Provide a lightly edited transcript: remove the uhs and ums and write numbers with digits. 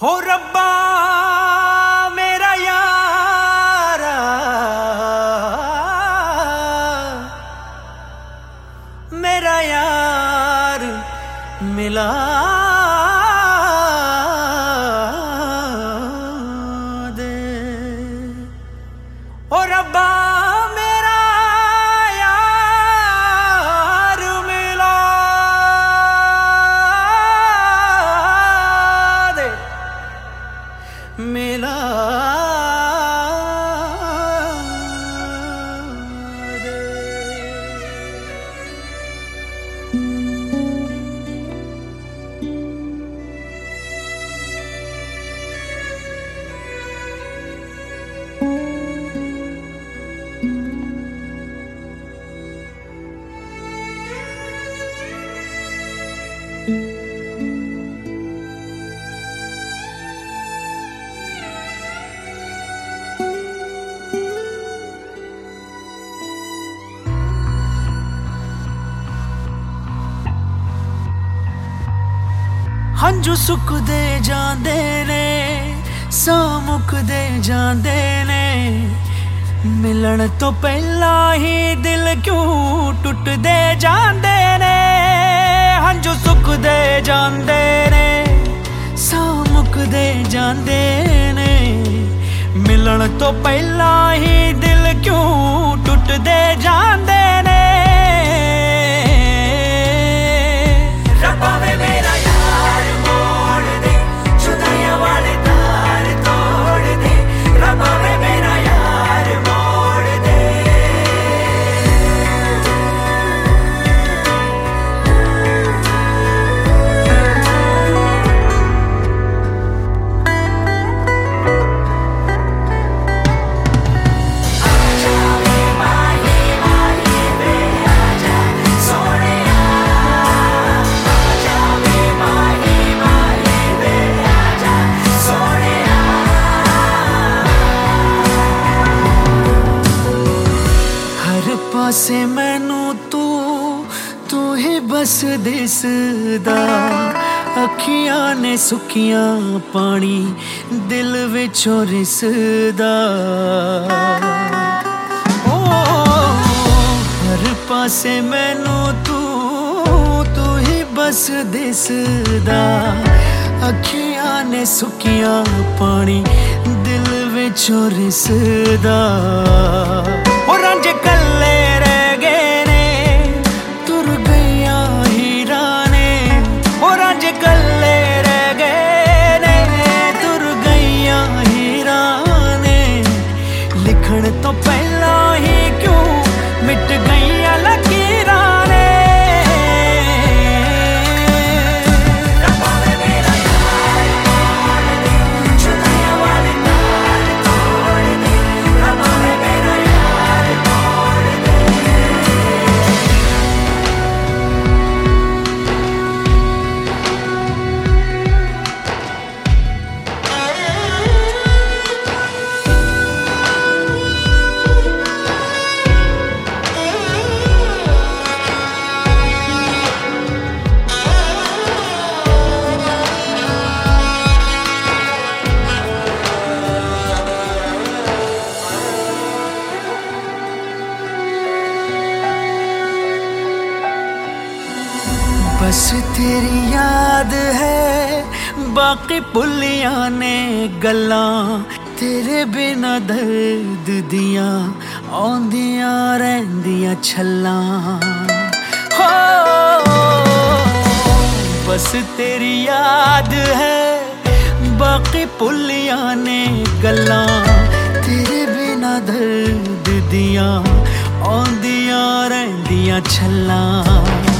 हो रब्बा मेरा यारा, मेरा यार मिला दे। हो रब्बा मेरा यार मिला दे, मिला दे। हंजू सुकदे जांदे ने, साह मुकदे जांदे ने, मिलन तो पहला ही दिल क्यों टुटदे जांदे ने। हंजू सुकदे जांदे ने, साह मुकदे जांदे ने, मिलन तो पहला ही दिल क्यों टुटदे जांदे ने। रब्बा वे मेरा यार मोड़ दे, जुदाइयां वाले तार तोड़ दे। रब्बा वे मेरा यार मोड़ दे। आजा वे माही माही वे आजा सोनिया, आजा वे माही माही वे आजा सोनिया। हर पासे मैनू तू ही बस दिसदा, अखियां ने सुखियां पानी दिल विचों रिसदा। ओ हर पासे मैनू तू ही बस दिसदा, अखियां ने सुखियां पानी दिल विचों रिसदा। ओ रांझे कल्ले रह गए ने, तुर गईया हीरा ने। ओ रांझे कल्ले रह गए ने, तुर गईया हीरा ने, लिखण तो पहला ही क्यों मिट गईया लकीरां ने। रब्बा वे मेरा यार मोड़ दे, जुदाइयां वाले तार तोड़ दे। रब्बा वे मेरा यार मोड़ दे। बस तेरी याद है, बाकी भुलियां ने गल्लां, तेरे बिना दर्द दियां आउंदियां रहिंदियां छल्लां। हो बस तेरी याद है, बाकी भुलियां ने गल्लां, तेरे बिना दर्द दियां आउंदियां रहिंदियां छल्लां।